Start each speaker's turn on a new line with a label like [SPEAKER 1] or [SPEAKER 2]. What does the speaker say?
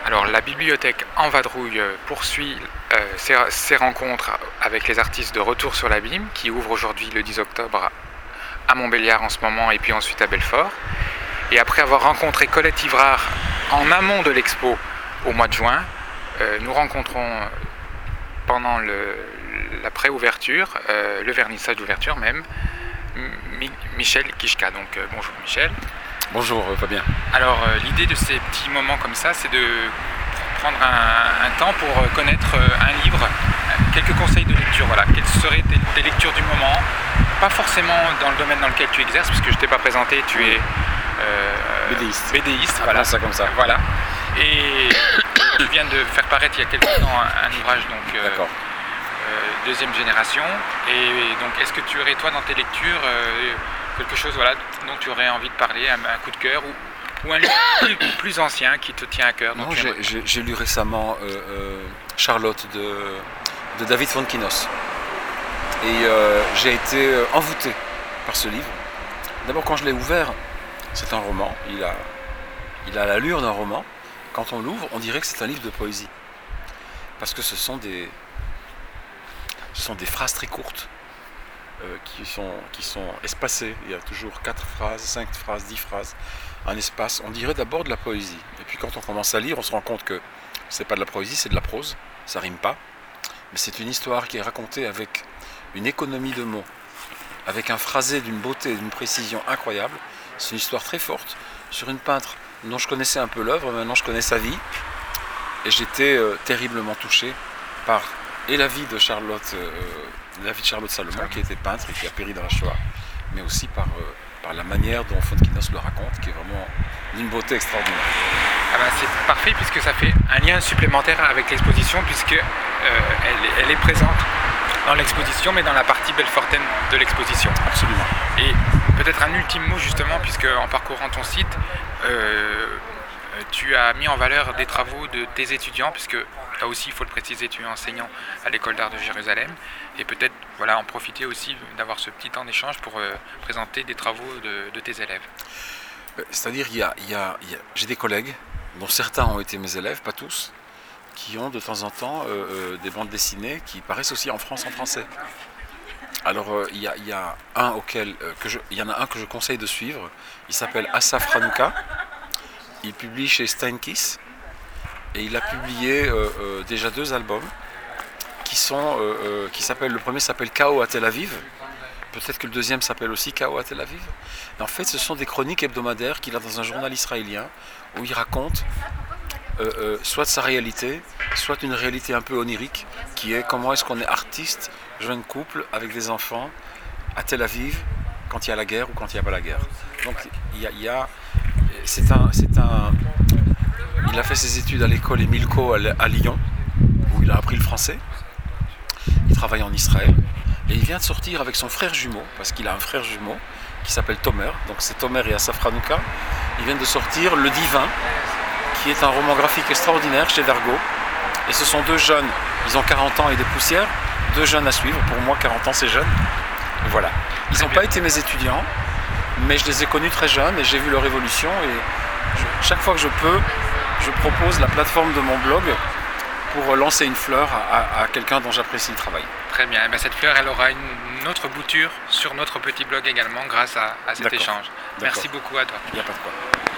[SPEAKER 1] Alors la bibliothèque En Vadrouille poursuit ses rencontres avec les artistes de Retour sur l'Abîme qui ouvrent aujourd'hui le 10 octobre à Montbéliard en ce moment et puis ensuite à Belfort. Et après avoir rencontré Colette Ivrard en amont de l'expo au mois de juin, nous rencontrons pendant la pré-ouverture, le vernissage d'ouverture même, Michel Kichka. Donc bonjour Michel.
[SPEAKER 2] Bonjour Fabien.
[SPEAKER 1] Alors l'idée de ces petits moments comme ça, c'est de prendre un temps pour connaître un livre, quelques conseils de lecture. Voilà, quelles seraient tes lectures du moment, pas forcément dans le domaine dans lequel tu exerces, puisque je ne t'ai pas présenté, tu es BDiste, voilà.
[SPEAKER 2] Ça comme ça.
[SPEAKER 1] Voilà. Et je viens de faire paraître il y a quelques temps un ouvrage, donc deuxième génération. Et donc, est-ce que tu aurais toi dans tes lectures quelque chose dont tu aurais envie de parler, un coup de cœur ou un livre plus ancien qui te tient à cœur?
[SPEAKER 2] Non, j'ai lu récemment Charlotte de David Fonkinos. Et j'ai été envoûté par ce livre. D'abord, quand je l'ai ouvert, c'est un roman. Il a l'allure d'un roman. Quand on l'ouvre, on dirait que c'est un livre de poésie. Parce que ce sont des phrases très courtes qui sont espacées. Il y a toujours 4 phrases, 5 phrases, 10 phrases, un espace. On dirait d'abord de la poésie. Et puis quand on commence à lire, on se rend compte que c'est pas de la poésie, c'est de la prose. Ça rime pas. Mais c'est une histoire qui est racontée avec une économie de mots, avec un phrasé d'une beauté et d'une précision incroyable. C'est une histoire très forte sur une peintre dont je connaissais un peu l'œuvre, maintenant je connais sa vie. Et j'étais terriblement touché par la vie de Charlotte Salomon, qui était peintre et qui a péri dans la Shoah, mais aussi par la manière dont Fonkinos le raconte, qui est vraiment d'une beauté extraordinaire.
[SPEAKER 1] Ah ben c'est parfait, puisque ça fait un lien supplémentaire avec l'exposition, puisque elle est présente dans l'exposition, mais dans la partie belfortaine de l'exposition.
[SPEAKER 2] Absolument.
[SPEAKER 1] Et peut-être un ultime mot justement, puisque en parcourant ton site, tu as mis en valeur des travaux de tes étudiants, puisque là aussi, il faut le préciser, tu es enseignant à l'école d'art de Jérusalem, et peut-être en profiter aussi d'avoir ce petit temps d'échange pour présenter des travaux de tes élèves.
[SPEAKER 2] C'est-à-dire, j'ai des collègues, dont certains ont été mes élèves, pas tous, qui ont de temps en temps des bandes dessinées qui paraissent aussi en France en français. Alors il y en a un que je conseille de suivre, il s'appelle Asaf Hanouka, il publie chez Steinkiss et il a publié déjà 2 albums le premier s'appelle Chaos à Tel Aviv, peut-être que le deuxième s'appelle aussi Chaos à Tel Aviv. Et en fait ce sont des chroniques hebdomadaires qu'il a dans un journal israélien où il raconte soit de sa réalité, soit une réalité un peu onirique, qui est comment est-ce qu'on est artiste, jeune couple, avec des enfants, à Tel Aviv, quand il y a la guerre ou quand il n'y a pas la guerre. Donc il a fait ses études à l'école Emilco à Lyon, où il a appris le français. Il travaille en Israël, et il vient de sortir avec son frère jumeau, parce qu'il a un frère jumeau, qui s'appelle Tomer, donc c'est Tomer et Asaf Hanouka. Ils viennent de sortir Le Divin, qui est un roman graphique extraordinaire chez Dargaud. Et ce sont 2 jeunes, ils ont 40 ans et des poussières, 2 jeunes à suivre. Pour moi, 40 ans, c'est jeune. Et voilà. Ils n'ont pas été mes étudiants, mais je les ai connus très jeunes et j'ai vu leur évolution. Et chaque fois que je peux, je propose la plateforme de mon blog pour lancer une fleur à quelqu'un dont j'apprécie le travail.
[SPEAKER 1] Très bien. Et bien, cette fleur, elle aura une autre bouture sur notre petit blog également grâce à cet échange. Merci beaucoup à toi.
[SPEAKER 2] Il n'y a pas de quoi.